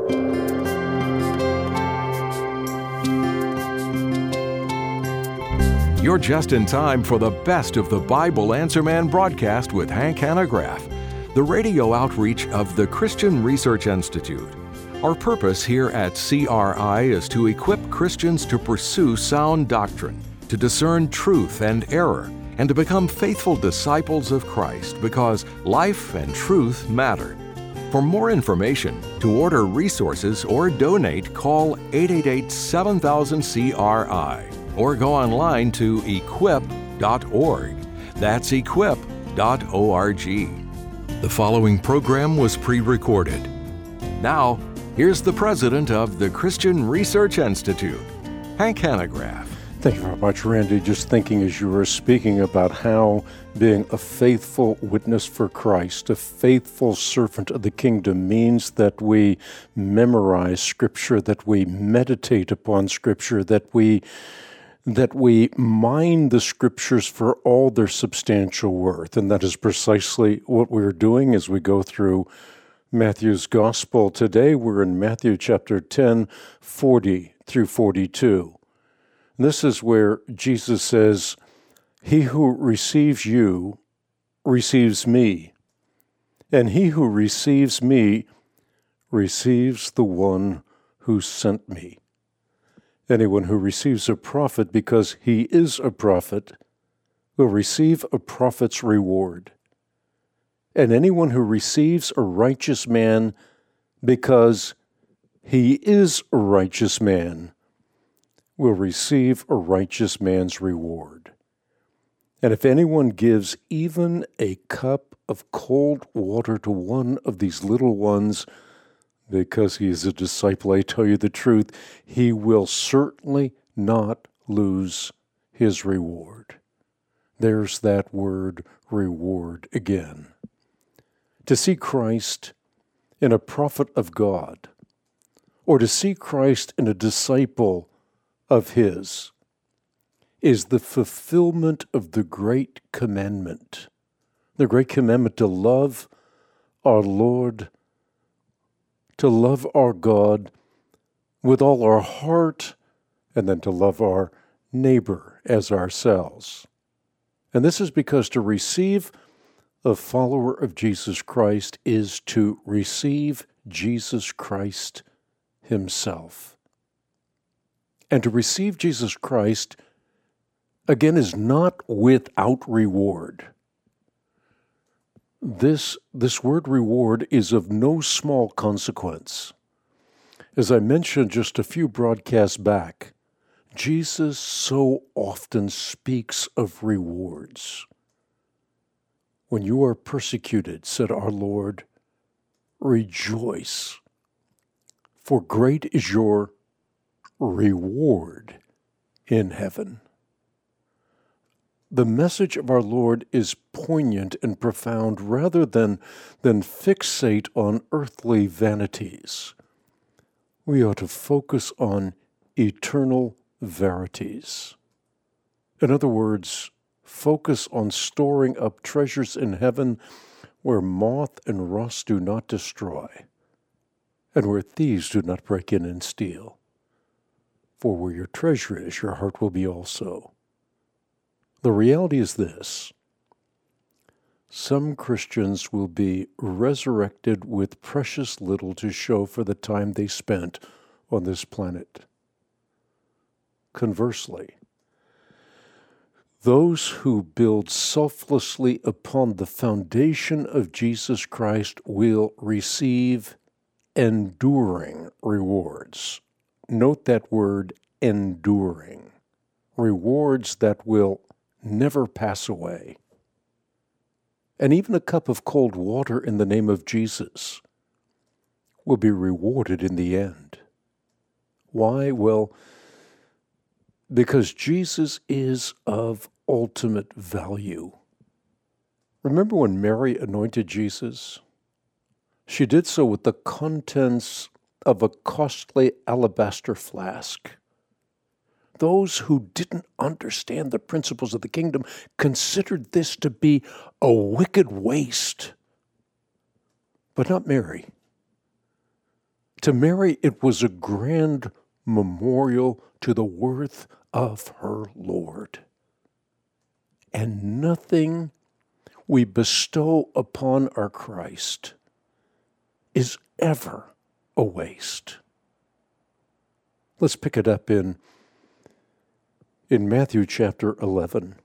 You're just in time for the best of the Bible Answer Man broadcast with Hank Hanegraaff, the radio outreach of the Christian Research Institute. Our purpose here at CRI is to equip Christians to pursue sound doctrine, to discern truth and error, and to become faithful disciples of Christ, because life and truth matter. For more information, to order resources or donate, call 888-7000-CRI or go online to equip.org. That's equip.org. The following program was pre-recorded. Now, here's the president of the Christian Research Institute, Hank Hanegraaff. Thank you very much, Randy. Just thinking as you were speaking about how being a faithful witness for Christ, a faithful servant of the kingdom, means that we memorize Scripture, that we meditate upon Scripture, that we mine the Scriptures for all their substantial worth. And that is precisely what we're doing as we go through Matthew's Gospel. Today we're in Matthew chapter 10, 40 through 42. This is where Jesus says, "He who receives you receives me, and he who receives me receives the one who sent me. Anyone who receives a prophet because he is a prophet will receive a prophet's reward. And anyone who receives a righteous man because he is a righteous man will receive a righteous man's reward. And if anyone gives even a cup of cold water to one of these little ones, because he is a disciple, I tell you the truth, he will certainly not lose his reward." There's that word, reward, again. To see Christ in a prophet of God, or to see Christ in a disciple of his, is the fulfillment of the great commandment. The great commandment to love our Lord, to love our God with all our heart, and then to love our neighbor as ourselves. And this is because to receive a follower of Jesus Christ is to receive Jesus Christ himself. And to receive Jesus Christ, again, is not without reward. This word reward is of no small consequence. As I mentioned just a few broadcasts back, Jesus so often speaks of rewards. "When you are persecuted," said our Lord, "rejoice, for great is your reward in heaven." The message of our Lord is poignant and profound rather than fixate on earthly vanities. We ought to focus on eternal verities. In other words, focus on storing up treasures in heaven where moth and rust do not destroy, and where thieves do not break in and steal. For where your treasure is, your heart will be also. The reality is this: some Christians will be resurrected with precious little to show for the time they spent on this planet. Conversely, those who build selflessly upon the foundation of Jesus Christ will receive enduring rewards. Note that word, enduring. Rewards that will never pass away. And even a cup of cold water in the name of Jesus will be rewarded in the end. Why? Well, because Jesus is of ultimate value. Remember when Mary anointed Jesus? She did so with the contents of a costly alabaster flask. Those who didn't understand the principles of the kingdom considered this to be a wicked waste. But not Mary. To Mary, it was a grand memorial to the worth of her Lord. And nothing we bestow upon our Christ is ever a waste. Let's pick it up in Matthew chapter 11.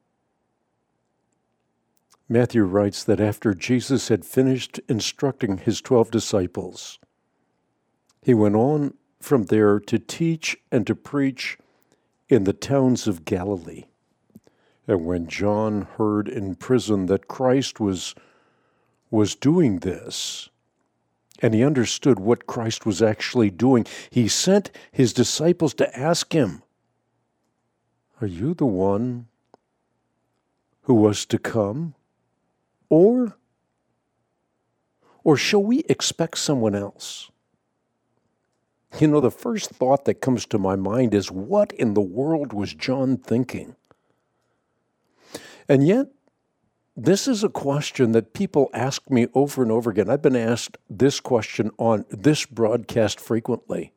Matthew writes that after Jesus had finished instructing his 12 disciples, he went on from there to teach and to preach in the towns of Galilee. And when John heard in prison that Christ was doing this, and he understood what Christ was actually doing, he sent his disciples to ask him, "Are you the one who was to come? Or shall we expect someone else?" You know, the first thought that comes to my mind is, what in the world was John thinking? And yet, this is a question that people ask me over and over again. I've been asked this question on this broadcast frequently.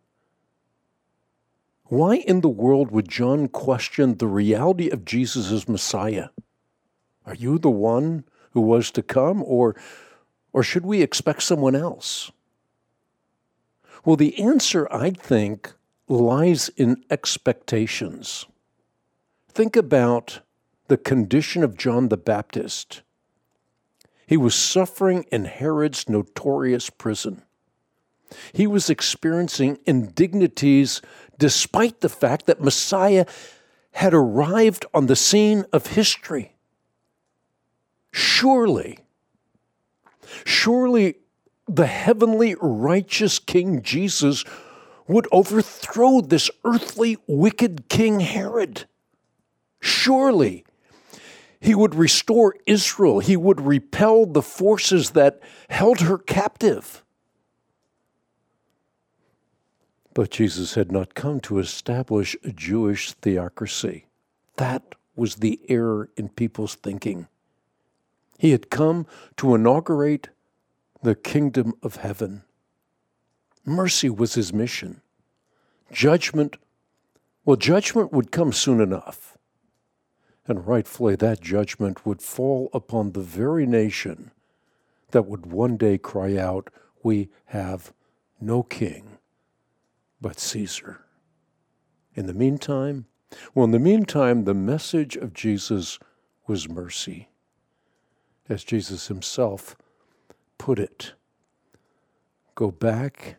Why in the world would John question the reality of Jesus as Messiah? Are you the one who was to come, or should we expect someone else? Well, the answer, I think, lies in expectations. Think about the condition of John the Baptist. He was suffering in Herod's notorious prison. He was experiencing indignities despite the fact that Messiah had arrived on the scene of history. Surely the heavenly righteous King Jesus would overthrow this earthly wicked King Herod. Surely he would restore Israel. He would repel the forces that held her captive. But Jesus had not come to establish a Jewish theocracy. That was the error in people's thinking. He had come to inaugurate the kingdom of heaven. Mercy was his mission. Judgment would come soon enough. And rightfully, that judgment would fall upon the very nation that would one day cry out, "We have no king but Caesar." In the meantime, the message of Jesus was mercy. As Jesus himself put it, go back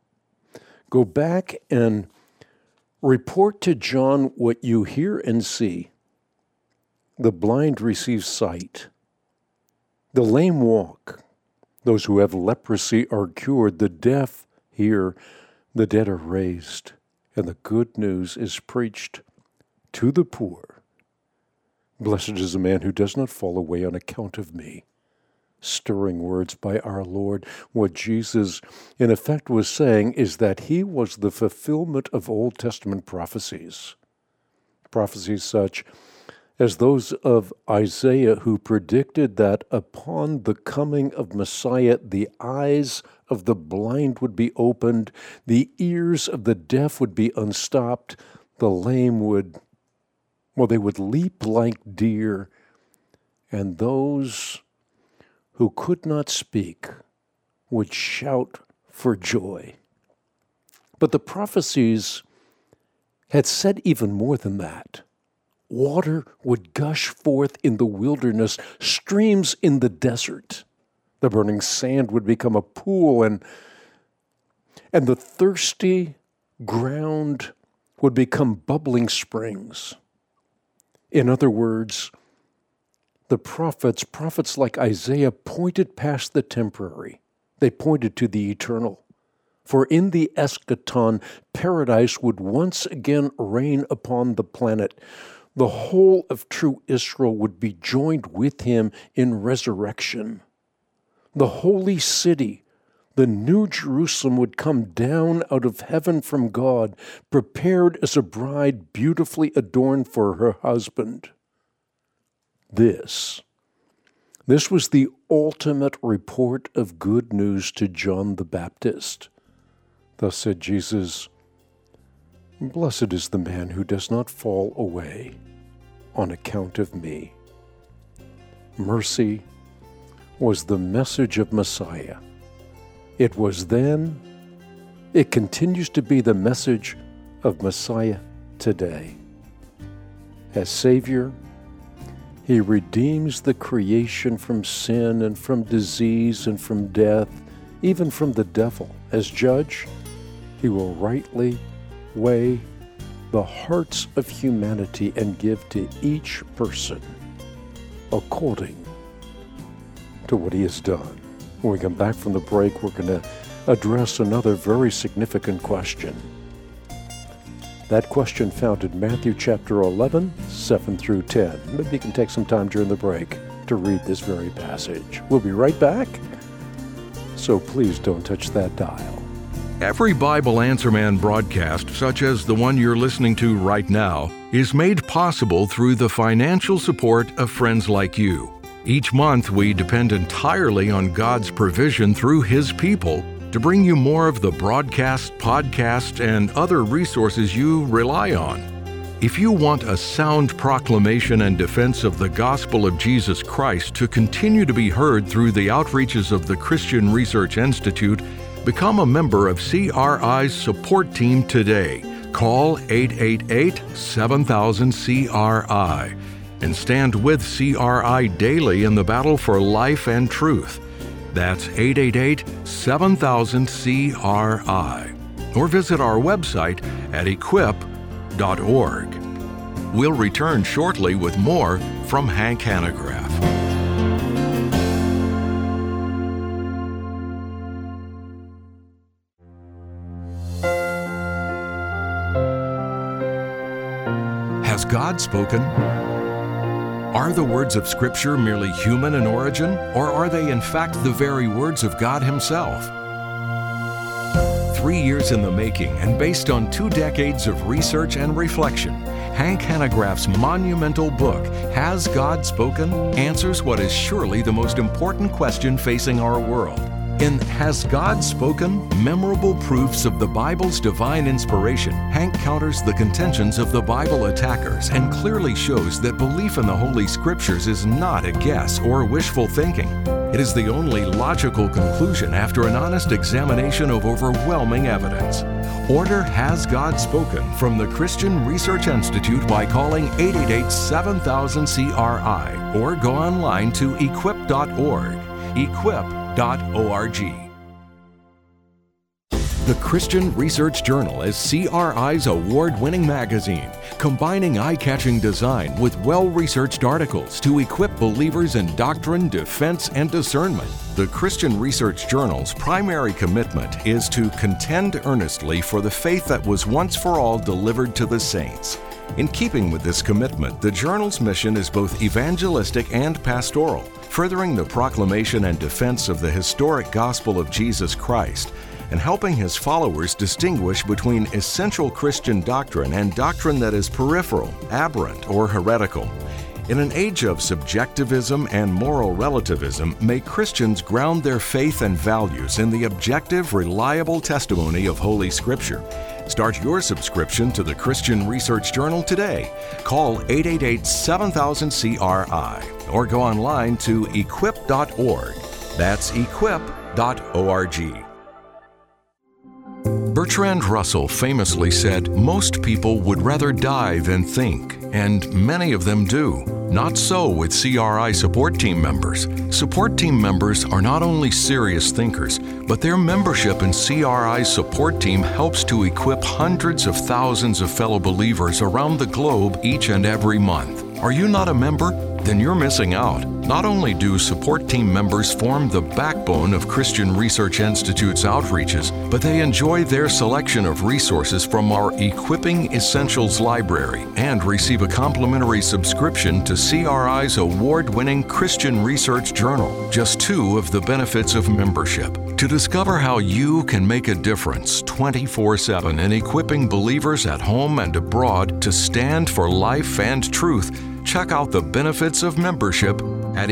and report to John what you hear and see. The blind receive sight. The lame walk. Those who have leprosy are cured. The deaf hear. The dead are raised. And the good news is preached to the poor. Blessed is the man who does not fall away on account of me. Stirring words by our Lord. What Jesus, in effect, was saying is that he was the fulfillment of Old Testament prophecies. Prophecies such as those of Isaiah, who predicted that upon the coming of Messiah, the eyes of the blind would be opened, the ears of the deaf would be unstopped, the lame would leap like deer, and those who could not speak would shout for joy. But the prophecies had said even more than that. Water would gush forth in the wilderness, streams in the desert. The burning sand would become a pool, and the thirsty ground would become bubbling springs. In other words, the prophets like Isaiah pointed past the temporary. They pointed to the eternal. For in the eschaton, paradise would once again reign upon the planet. The whole of true Israel would be joined with him in resurrection. The holy city, the new Jerusalem, would come down out of heaven from God, prepared as a bride beautifully adorned for her husband. This was the ultimate report of good news to John the Baptist. Thus said Jesus, "Blessed is the man who does not fall away on account of me." Mercy was the message of Messiah. It was then, it continues to be the message of Messiah today. As Savior, He redeems the creation from sin and from disease and from death, even from the devil. As Judge, He will rightly weigh the hearts of humanity and give to each person according to what He has done. When we come back from the break, we're going to address another very significant question. That question found in Matthew chapter 11, 7 through 10. Maybe you can take some time during the break to read this very passage. We'll be right back, so please don't touch that dial. Every Bible Answer Man broadcast, such as the one you're listening to right now, is made possible through the financial support of friends like you. Each month, we depend entirely on God's provision through His people to bring you more of the broadcast, podcast, and other resources you rely on. If you want a sound proclamation and defense of the gospel of Jesus Christ to continue to be heard through the outreaches of the Christian Research Institute, become a member of CRI's support team today. Call 888-7000-CRI and stand with CRI daily in the battle for life and truth. That's 888-7000-CRI. Or visit our website at equip.org. We'll return shortly with more from Hank Hanegraaff. Has God spoken? Are the words of Scripture merely human in origin, or are they in fact the very words of God Himself? 3 years in the making and based on 2 decades of research and reflection, Hank Hanegraaff's monumental book, Has God Spoken?, answers what is surely the most important question facing our world. In Has God Spoken? Memorable Proofs of the Bible's Divine Inspiration, Hank counters the contentions of the Bible attackers and clearly shows that belief in the Holy Scriptures is not a guess or wishful thinking. It is the only logical conclusion after an honest examination of overwhelming evidence. Order Has God Spoken from the Christian Research Institute by calling 888-7000-CRI or go online to equip.org. Equip.org. The Christian Research Journal is CRI's award-winning magazine, combining eye-catching design with well-researched articles to equip believers in doctrine, defense, and discernment. The Christian Research Journal's primary commitment is to contend earnestly for the faith that was once for all delivered to the saints. In keeping with this commitment, the journal's mission is both evangelistic and pastoral, furthering the proclamation and defense of the historic gospel of Jesus Christ, and helping His followers distinguish between essential Christian doctrine and doctrine that is peripheral, aberrant, or heretical. In an age of subjectivism and moral relativism, may Christians ground their faith and values in the objective, reliable testimony of Holy Scripture. Start your subscription to the Christian Research Journal today. Call 888-7000-CRI or go online to equip.org. That's equip.org. Bertrand Russell famously said, "Most people would rather die than think," and many of them do. Not so with CRI support team members. Support team members are not only serious thinkers, but their membership in CRI's support team helps to equip hundreds of thousands of fellow believers around the globe each and every month. Are you not a member? Then you're missing out. Not only do support team members form the backbone of Christian Research Institute's outreaches, but they enjoy their selection of resources from our Equipping Essentials library and receive a complimentary subscription to CRI's award-winning Christian Research Journal, just 2 of the benefits of membership. To discover how you can make a difference 24/7 in equipping believers at home and abroad to stand for life and truth, check out the benefits of membership at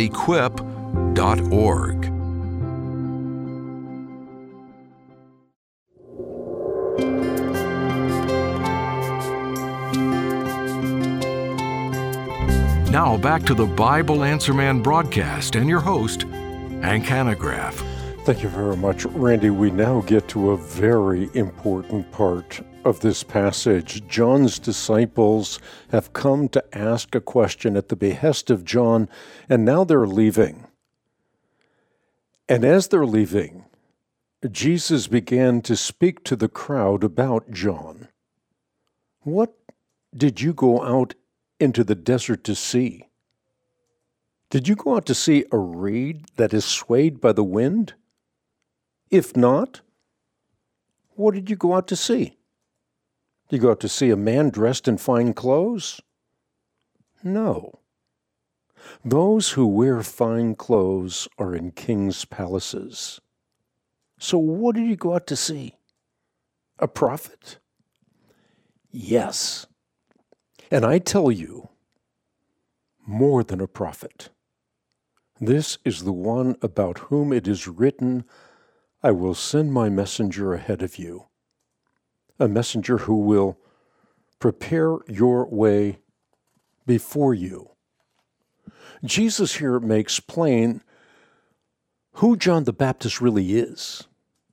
equip.org. Now back to the Bible Answer Man broadcast and your host, Hank Hanegraaff. Thank you very much, Randy. We now get to a very important part of this passage. John's disciples have come to ask a question at the behest of John, and now they're leaving. And as they're leaving, Jesus began to speak to the crowd about John. What did you go out into the desert to see? Did you go out to see a reed that is swayed by the wind? If not, what did you go out to see? Did you go out to see a man dressed in fine clothes? No. Those who wear fine clothes are in kings' palaces. So what did you go out to see? A prophet? Yes. And I tell you, more than a prophet. This is the one about whom it is written, I will send my messenger ahead of you, a messenger who will prepare your way before you. Jesus here makes plain who John the Baptist really is.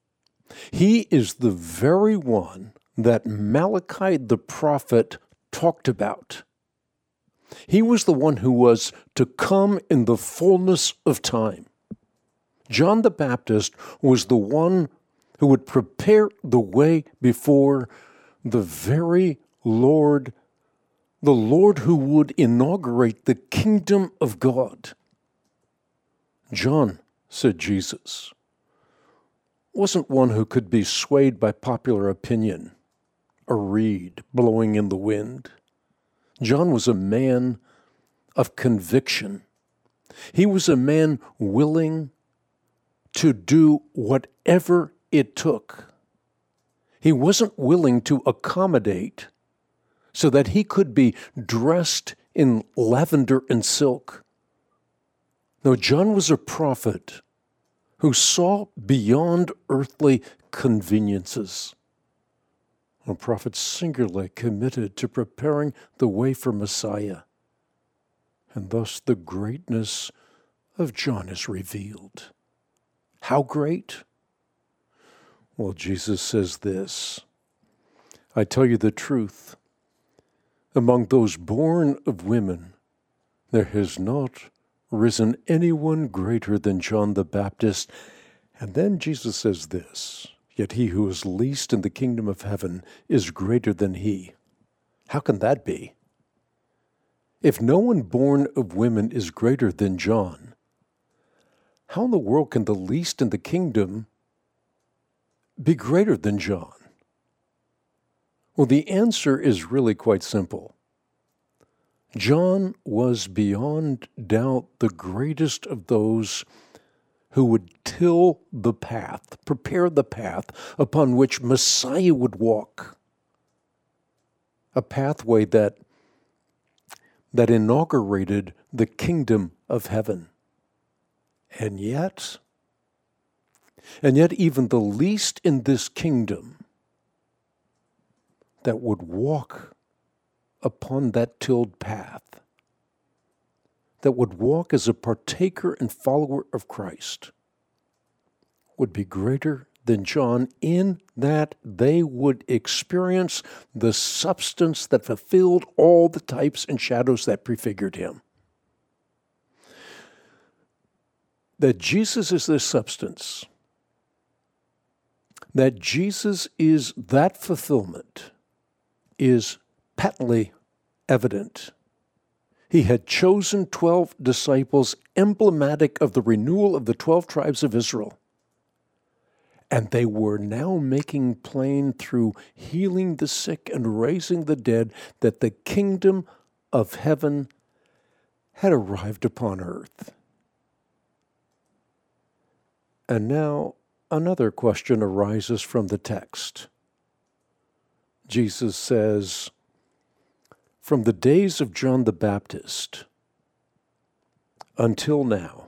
He is the very one that Malachi the prophet talked about. He was the one who was to come in the fullness of time. John the Baptist was the one who would prepare the way before the very Lord, the Lord who would inaugurate the kingdom of God. John, said Jesus, wasn't one who could be swayed by popular opinion, a reed blowing in the wind. John was a man of conviction. He was a man willing to do whatever it took. He wasn't willing to accommodate so that he could be dressed in lavender and silk. No, John was a prophet who saw beyond earthly conveniences. A prophet singularly committed to preparing the way for Messiah. And thus the greatness of John is revealed. How great? Well, Jesus says this, I tell you the truth, among those born of women, there has not risen anyone greater than John the Baptist. And then Jesus says this, yet he who is least in the kingdom of heaven is greater than he. How can that be? If no one born of women is greater than John, how in the world can the least in the kingdom be greater than John? Well, the answer is really quite simple. John was beyond doubt the greatest of those who would till the path, prepare the path upon which Messiah would walk. A pathway that inaugurated the kingdom of heaven. And yet even the least in this kingdom that would walk upon that tilled path, that would walk as a partaker and follower of Christ, would be greater than John in that they would experience the substance that fulfilled all the types and shadows that prefigured him. That Jesus is this substance, that Jesus is that fulfillment, is patently evident. He had chosen 12 disciples emblematic of the renewal of the 12 tribes of Israel. And they were now making plain through healing the sick and raising the dead that the kingdom of heaven had arrived upon earth. And now another question arises from the text. Jesus says, from the days of John the Baptist until now,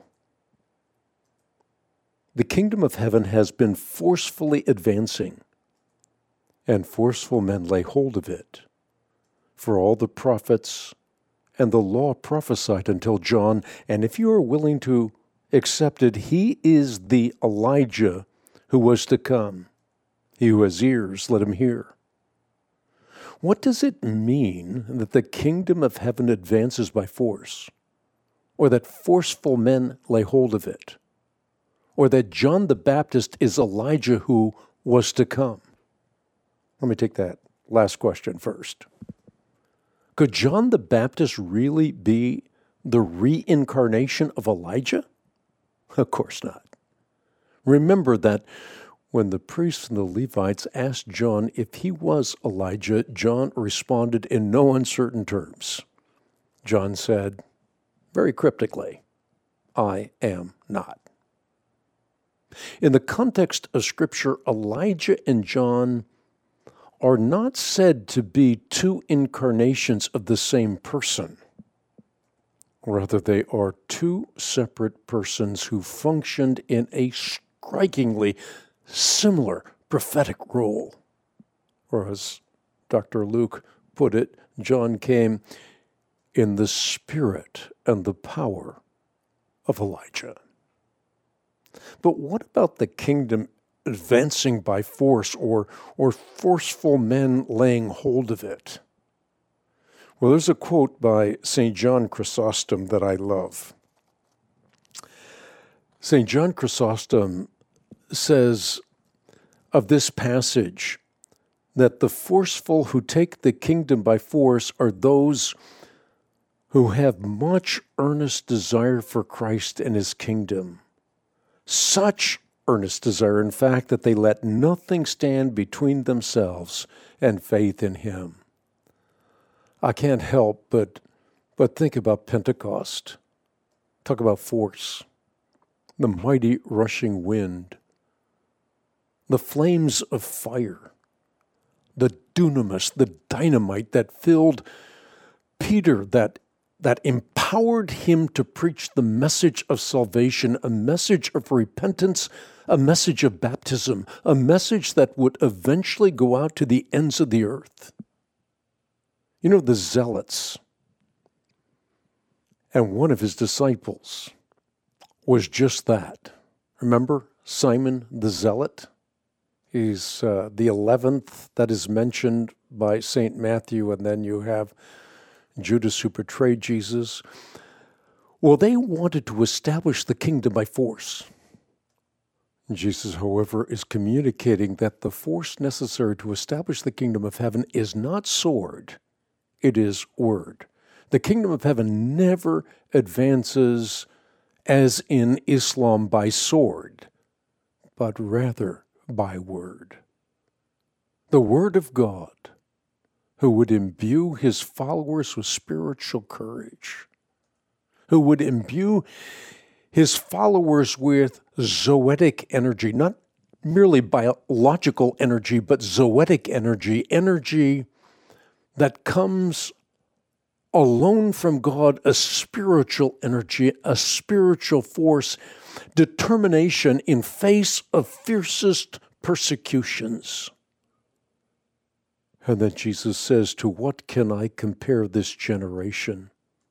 the kingdom of heaven has been forcefully advancing, and forceful men lay hold of it. For all the prophets and the law prophesied until John, and if you are willing to accept it, he is the Elijah who was to come. He who has ears, let him hear. What does it mean that the kingdom of heaven advances by force, or that forceful men lay hold of it, or that John the Baptist is Elijah who was to come? Let me take that last question first. Could John the Baptist really be the reincarnation of Elijah? Of course not. Remember that when the priests and the Levites asked John if he was Elijah, John responded in no uncertain terms. John said, very cryptically, I am not. In the context of Scripture, Elijah and John are not said to be two incarnations of the same person. Rather, they are two separate persons who functioned in a strikingly similar prophetic role. Or as Dr. Luke put it, John came in the spirit and the power of Elijah. But what about the kingdom advancing by force or forceful men laying hold of it? Well, there's a quote by St. John Chrysostom that I love. St. John Chrysostom says of this passage that the forceful who take the kingdom by force are those who have much earnest desire for Christ and his kingdom. Such earnest desire, in fact, that they let nothing stand between themselves and faith in him. I can't help but think about Pentecost. Talk about force. The mighty rushing wind. The flames of fire. The dunamis, the dynamite that filled Peter, that empowered him to preach the message of salvation, a message of repentance, a message of baptism, a message that would eventually go out to the ends of the earth. You know, the Zealots, and one of his disciples was just that. Remember Simon the Zealot? He's the 11th that is mentioned by St. Matthew, and then you have Judas who betrayed Jesus. Well, they wanted to establish the kingdom by force. Jesus, however, is communicating that the force necessary to establish the kingdom of heaven is not sword, it is word. The kingdom of heaven never advances, as in Islam, by sword, but rather by word. The word of God, who would imbue his followers with spiritual courage, who would imbue his followers with zoetic energy, not merely biological energy, but zoetic energy, energy that comes alone from God, a spiritual energy, a spiritual force, determination in face of fiercest persecutions. And then Jesus says, to what can I compare this generation?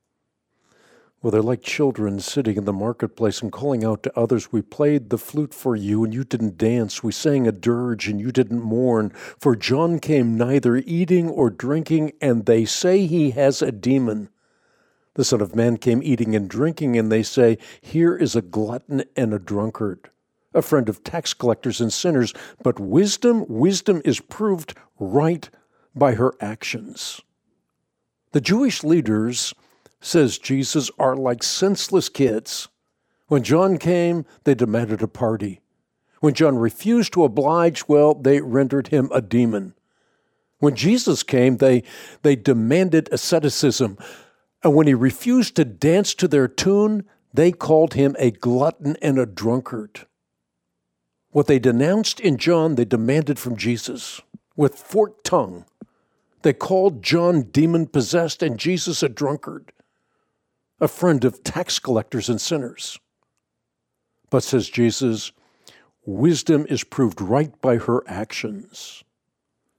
Well, they're like children sitting in the marketplace and calling out to others, we played the flute for you and you didn't dance. We sang a dirge and you didn't mourn. For John came neither eating or drinking, and they say he has a demon. The Son of Man came eating and drinking, and they say, here is a glutton and a drunkard, a friend of tax collectors and sinners. But wisdom is proved right by her actions. The Jewish leaders, says Jesus, are like senseless kids. When John came, they demanded a party. When John refused to oblige, well, they rendered him a demon. When Jesus came, they demanded asceticism. And when he refused to dance to their tune, they called him a glutton and a drunkard. What they denounced in John, they demanded from Jesus. With forked tongue, they called John demon-possessed and Jesus a drunkard, a friend of tax collectors and sinners. But, says Jesus, wisdom is proved right by her actions.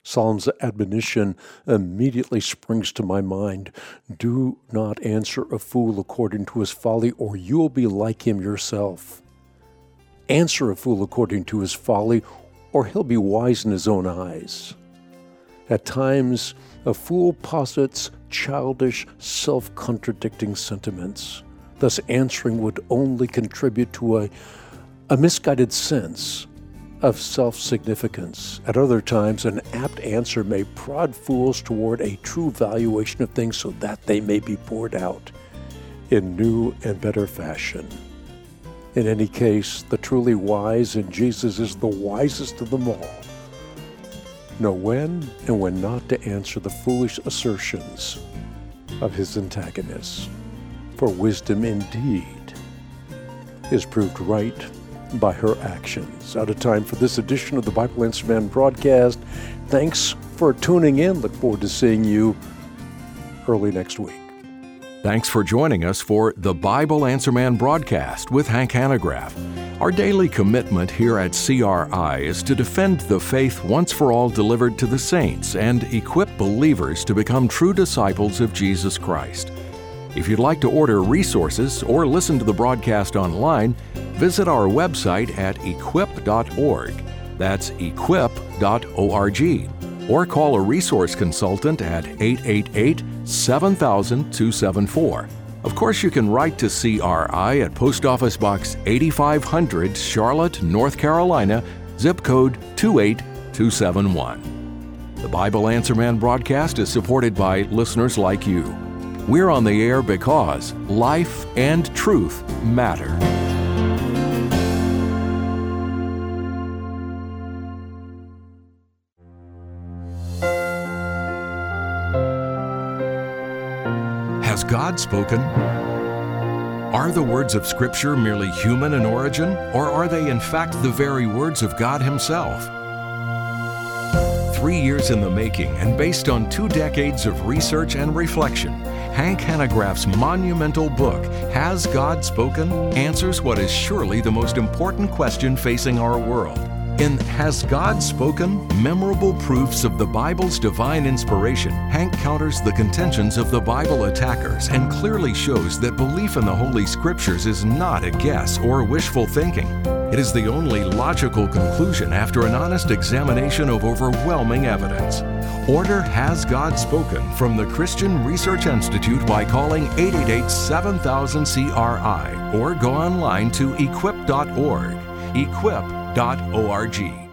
Solomon's admonition immediately springs to my mind. Do not answer a fool according to his folly, or you'll be like him yourself. Answer a fool according to his folly, or he'll be wise in his own eyes. At times, a fool posits childish, self-contradicting sentiments. Thus, answering would only contribute to a misguided sense of self-significance. At other times, an apt answer may prod fools toward a true valuation of things so that they may be poured out in new and better fashion. In any case, the truly wise in Jesus is the wisest of them all. Know when and when not to answer the foolish assertions of his antagonists. For wisdom indeed is proved right by her actions. Out of time for this edition of the Bible Answer Man broadcast. Thanks for tuning in. Look forward to seeing you early next week. Thanks for joining us for the Bible Answer Man broadcast with Hank Hanegraaff. Our daily commitment here at CRI is to defend the faith once for all delivered to the saints and equip believers to become true disciples of Jesus Christ. If you'd like to order resources or listen to the broadcast online, visit our website at equip.org. That's equip.org. Or call a resource consultant at 888-7000-274. Of course, you can write to CRI at Post Office Box 8500, Charlotte, North Carolina, zip code 28271. The Bible Answer Man broadcast is supported by listeners like you. We're on the air because life and truth matter. Has God spoken? Are the words of Scripture merely human in origin, or are they in fact the very words of God Himself? 3 years in the making and based on 2 decades of research and reflection, Hank Hanegraaff's monumental book, Has God Spoken?, answers what is surely the most important question facing our world. In Has God Spoken? Memorable Proofs of the Bible's Divine Inspiration, Hank counters the contentions of the Bible attackers and clearly shows that belief in the Holy Scriptures is not a guess or wishful thinking. It is the only logical conclusion after an honest examination of overwhelming evidence. Order Has God Spoken from the Christian Research Institute by calling 888-7000-CRI or go online to equip.org. Equip.org.